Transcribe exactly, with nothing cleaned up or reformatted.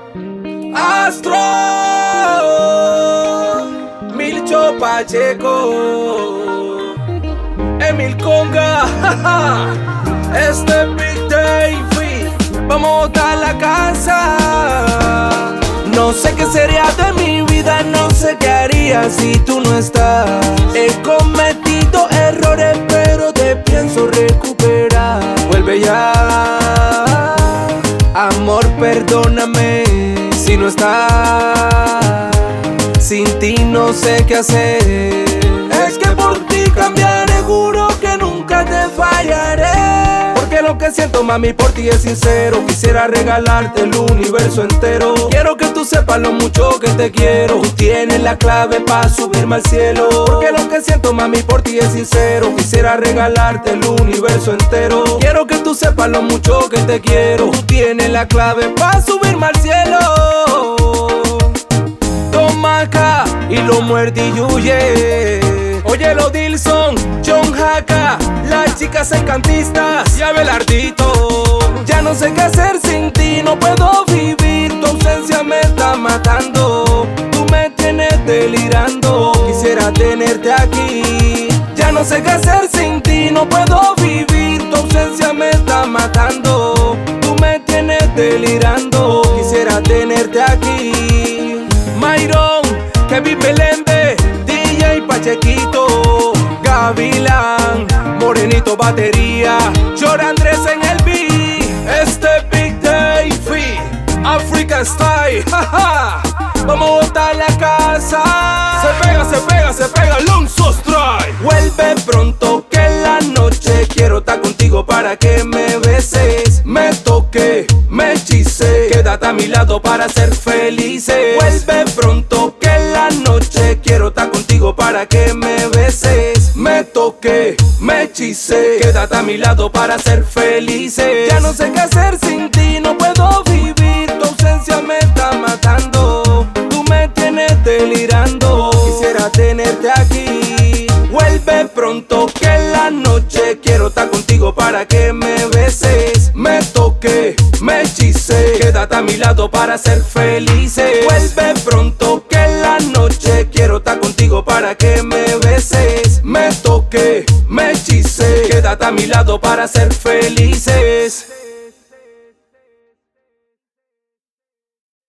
Astro, Milcho Pacheco, Emil Conga, este Big Davey, vamos a botar la casa. No sé qué sería de mi vida, no sé qué haría si tú no estás. He cometido errores, pero te pienso recuperar. Vuelve ya, amor, perdóname si no estás. Sin ti no sé qué hacer. Es que por ti cambiaré, juro que nunca te fallaré. Porque lo que siento, mami, por ti es sincero. Quisiera regalarte el universo entero. Quiero que tú sepas lo mucho que te quiero. Tú tienes la clave para subirme al cielo. Porque lo que siento, mami, por ti es sincero. Quisiera regalarte el universo entero. Quiero que tú sepas lo mucho que te quiero. Tú tienes la clave para subirme al cielo. Toma acá y lo muerde y huye. Óyelo, Dilson, John Haka, las chicas encantistas y Abelardito. Ya no sé qué hacer sin ti, no puedo vivir. Tu ausencia me está matando, tú me tienes delirando. Quisiera tenerte aquí. Ya no sé qué hacer sin ti, no puedo vivir. Tu ausencia me está matando, tú me tienes delirando. Quisiera tenerte aquí. Myron, Kevin Belembe, D J Pachequito, Gavilán, Morenito batería, Jor Andrés en el beat. Este Big Davey, African Style, jaja. Vamos a botar la casa. Se pega, se pega, se pega, Alonso Strike. Vuelve pronto que en la noche quiero estar contigo para que me beses, me toque, me hechicé. Quédate a mi lado para ser felices. Vuelve pronto que en la noche quiero estar contigo para que me beses, me toque, me hechicé. Quédate a mi lado para ser felices. Ya no sé qué hacer sin ti, no puedo vivir. Tu ausencia me está matando, tú me tienes delirando. Quisiera tenerte aquí. Vuelve pronto que en la noche quiero estar contigo para que me beses, me toque, me hechicé. Quédate a mi lado para ser felices. Vuelve pronto que en la noche quiero estar contigo para que me beses, me toque, me hechicé. Quédate a mi lado para ser felices.